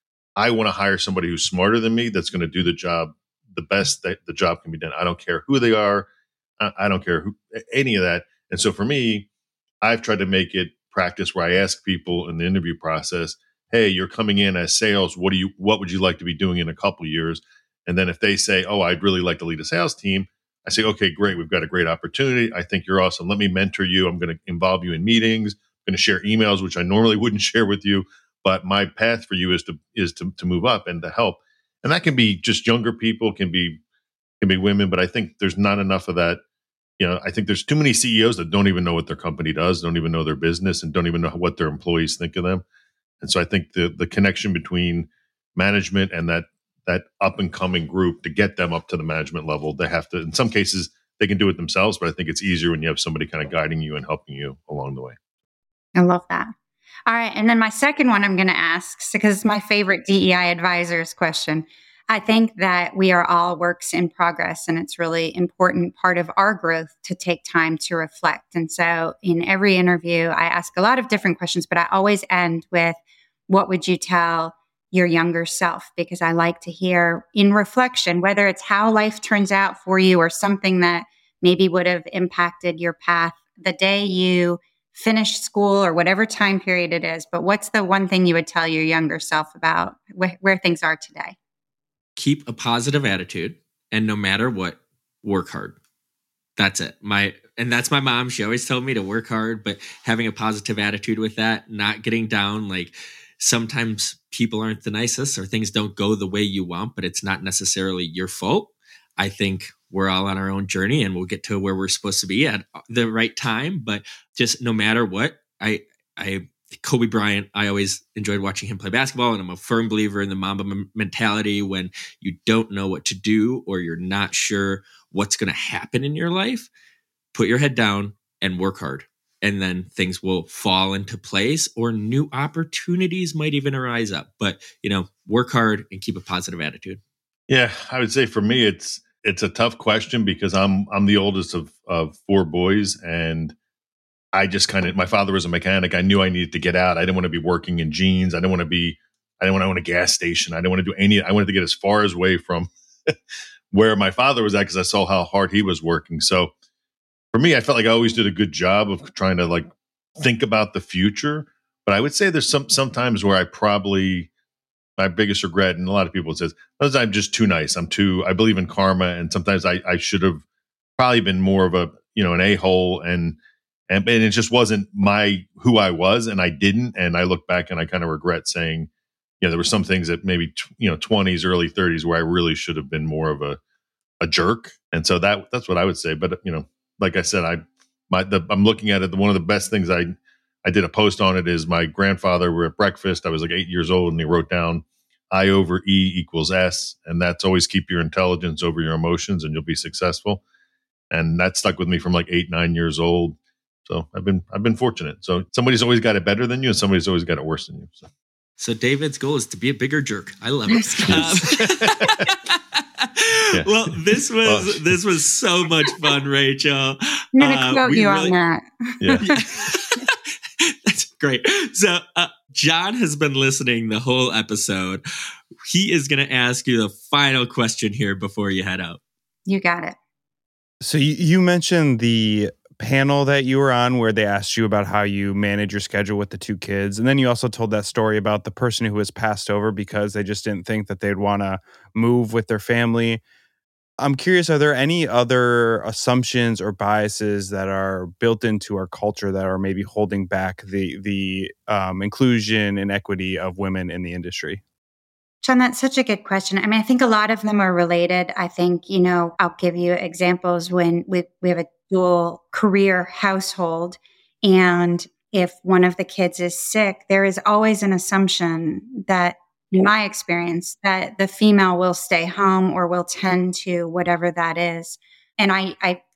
I want to hire somebody who's smarter than me, that's going to do the job the best that the job can be done. I don't care who they are. I, I don't care who, any of that. And so for me, I've tried to make it practice where I ask people in the interview process, hey, you're coming in as sales. What do you, what would you like to be doing in a couple of years? And then if they say, oh, I'd really like to lead a sales team, I say, okay, great. We've got a great opportunity. I think you're awesome. Let me mentor you. I'm going to involve you in meetings. I'm going to share emails, which I normally wouldn't share with you. But my path for you is to, is to, to move up and to help. And that can be just younger people, can be, can be women. But I think there's not enough of that. You know, I think there's too many C E Os that don't even know what their company does, don't even know their business, and don't even know what their employees think of them. And so I think the the connection between management and that that up and coming group, to get them up to the management level, they have to, in some cases, they can do it themselves, but I think it's easier when you have somebody kind of guiding you and helping you along the way. I love that. All right. And then my second one I'm going to ask, because it's my favorite D E I advisor's question. I think that we are all works in progress, and it's really important part of our growth to take time to reflect. And so in every interview, I ask a lot of different questions, but I always end with, what would you tell your younger self? Because I like to hear in reflection, whether it's how life turns out for you or something that maybe would have impacted your path the day you finish school or whatever time period it is. But what's the one thing you would tell your younger self about wh- where things are today? Keep a positive attitude, and no matter what, work hard. That's it. My and that's my mom. She always told me to work hard, but having a positive attitude with that, not getting down. Like, sometimes people aren't the nicest or things don't go the way you want, but it's not necessarily your fault. I think we're all on our own journey, and we'll get to where we're supposed to be at the right time. But just no matter what, I, I, Kobe Bryant, I always enjoyed watching him play basketball, and I'm a firm believer in the Mamba m- mentality. When you don't know what to do, or you're not sure what's going to happen in your life, put your head down and work hard. And then things will fall into place, or new opportunities might even arise up. But, you know, work hard and keep a positive attitude. Yeah, I would say for me, it's it's a tough question, because I'm I'm the oldest of of four boys, and I just kind of, my father was a mechanic. I knew I needed to get out. I didn't want to be working in jeans. I didn't want to be, I didn't want to own a gas station. I didn't want to do any, I wanted to get as far as away from where my father was at, because I saw how hard he was working. So for me, I felt like I always did a good job of trying to like think about the future. But I would say there's some sometimes where I probably, my biggest regret, and a lot of people says, I'm just too nice. I'm too, I believe in karma. And sometimes I, I should have probably been more of a, you know, an a-hole, and, and, and it just wasn't my, who I was, and I didn't. And I look back and I kind of regret saying, you know, there were some things that maybe, you know, twenties, early thirties, where I really should have been more of a, a jerk. And so that, that's what I would say. But, you know, like I said, I, my, the, I'm looking at it. One of the best things I, I did a post on it is my grandfather, we were at breakfast. I was like eight years old, and he wrote down I over E equals S. And that's always keep your intelligence over your emotions, and you'll be successful. And that stuck with me from like eight, nine years old. So I've been, I've been fortunate. So somebody's always got it better than you, and somebody's always got it worse than you. So, so David's goal is to be a bigger jerk. I love it. Um, yeah. Well, this was well, this was so much fun, Rachel. I'm going to uh, quote you really, on that. Yeah. That's great. So uh, John has been listening the whole episode. He is going to ask you the final question here before you head out. You got it. So you, you mentioned the panel that you were on where they asked you about how you manage your schedule with the two kids. And then you also told that story about the person who was passed over because they just didn't think that they'd want to move with their family. I'm curious, are there any other assumptions or biases that are built into our culture that are maybe holding back the the um, inclusion and equity of women in the industry? John, that's such a good question. I mean, I think a lot of them are related. I think, you know, I'll give you examples when we, we have a dual career household, and if one of the kids is sick, there is always an assumption that, in my experience, that the female will stay home or will tend to whatever that is. And I, I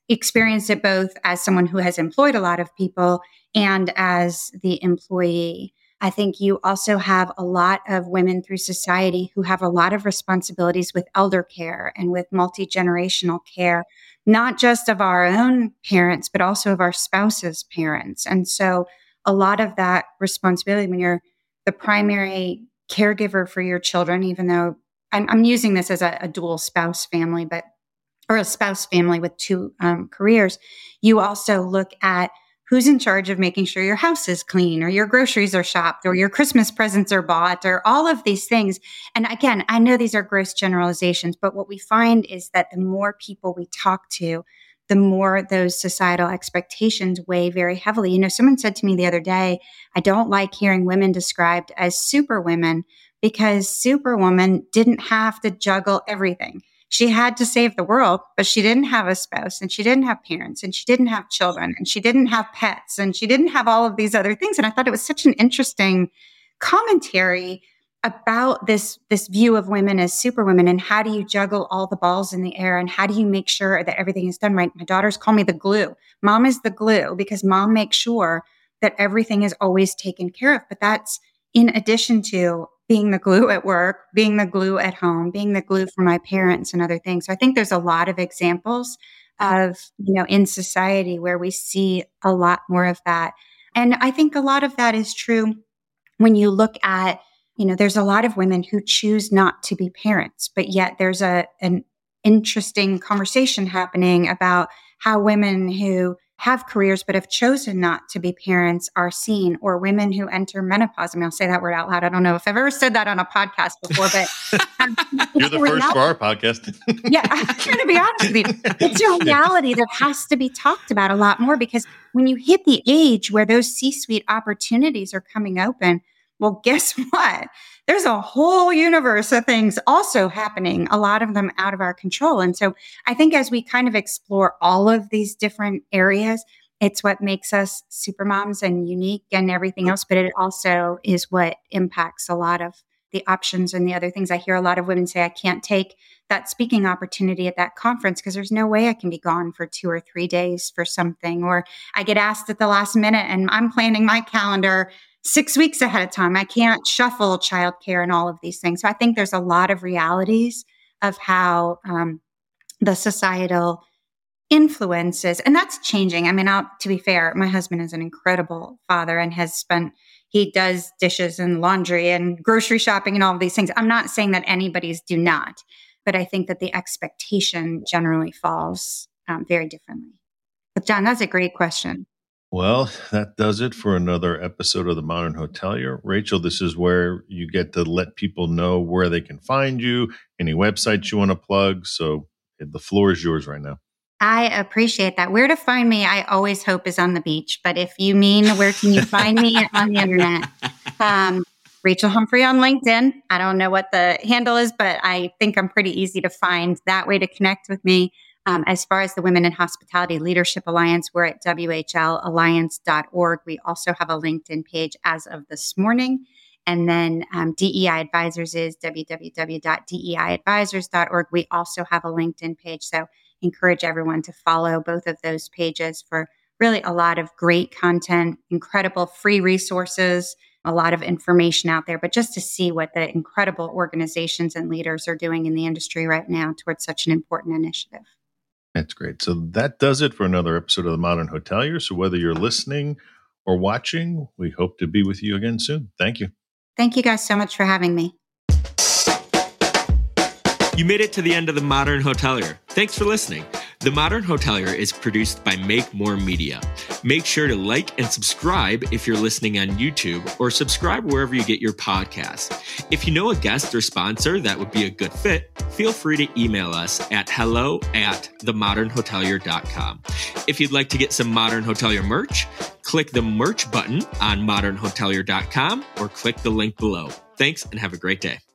experienced it both as someone who has employed a lot of people and as the employee. I think you also have a lot of women through society who have a lot of responsibilities with elder care and with multi-generational care, not just of our own parents, but also of our spouses' parents. And so a lot of that responsibility, when you're the primary caregiver for your children, even though I'm, I'm using this as a, a dual spouse family, but or a spouse family with two um, careers, you also look at who's in charge of making sure your house is clean or your groceries are shopped or your Christmas presents are bought or all of these things. And again, I know these are gross generalizations, but what we find is that the more people we talk to, the more those societal expectations weigh very heavily. You know, someone said to me the other day, I don't like hearing women described as superwomen because superwoman didn't have to juggle everything. She had to save the world, but she didn't have a spouse and she didn't have parents and she didn't have children and she didn't have pets and she didn't have all of these other things. And I thought it was such an interesting commentary about this, this view of women as superwomen and how do you juggle all the balls in the air and how do you make sure that everything is done right? My daughters call me the glue. Mom is the glue because mom makes sure that everything is always taken care of. But that's in addition to being the glue at work, being the glue at home, being the glue for my parents and other things. So I think there's a lot of examples of, you know, in society where we see a lot more of that. And I think a lot of that is true when you look at, you know, there's a lot of women who choose not to be parents, but yet there's a an interesting conversation happening about how women who have careers but have chosen not to be parents are seen, or women who enter menopause. I mean, I'll say that word out loud. I don't know if I've ever said that on a podcast before, but um, you're the first for our podcast. Yeah, I'm going to be honest with you. It's a reality that has to be talked about a lot more because when you hit the age where those C-suite opportunities are coming open, well, guess what? There's a whole universe of things also happening, a lot of them out of our control. And so I think as we kind of explore all of these different areas, it's what makes us supermoms and unique and everything else. But it also is what impacts a lot of the options and the other things. I hear a lot of women say, I can't take that speaking opportunity at that conference because there's no way I can be gone for two or three days for something. Or I get asked at the last minute and I'm planning my calendar six weeks ahead of time. I can't shuffle childcare and all of these things. So I think there's a lot of realities of how um, the societal influences, and that's changing. I mean, I'll, to be fair, my husband is an incredible father and has spent, he does dishes and laundry and grocery shopping and all of these things. I'm not saying that anybody's do not, but I think that the expectation generally falls um, very differently. But John, that's a great question. Well, that does it for another episode of The Modern Hotelier. Rachel, this is where you get to let people know where they can find you, any websites you want to plug. So the floor is yours right now. I appreciate that. Where to find me, I always hope is on the beach. But if you mean where can you find me on the internet, um, Rachel Humphrey on LinkedIn. I don't know what the handle is, but I think I'm pretty easy to find that way to connect with me. Um, as far as the Women in Hospitality Leadership Alliance, we're at W H L alliance dot org. We also have a LinkedIn page as of this morning. And then um, D E I Advisors is w w w dot d e i advisors dot org. We also have a LinkedIn page. So encourage everyone to follow both of those pages for really a lot of great content, incredible free resources, a lot of information out there, but just to see what the incredible organizations and leaders are doing in the industry right now towards such an important initiative. That's great. So that does it for another episode of The Modern Hotelier. So whether you're listening or watching, we hope to be with you again soon. Thank you. Thank you guys so much for having me. You made it to the end of The Modern Hotelier. Thanks for listening. The Modern Hotelier is produced by Make More Media. Make sure to like and subscribe if you're listening on YouTube, or subscribe wherever you get your podcasts. If you know a guest or sponsor that would be a good fit, feel free to email us at hello at the modern hotelier dot com. If you'd like to get some Modern Hotelier merch, click the merch button on modern hotelier dot com or click the link below. Thanks and have a great day.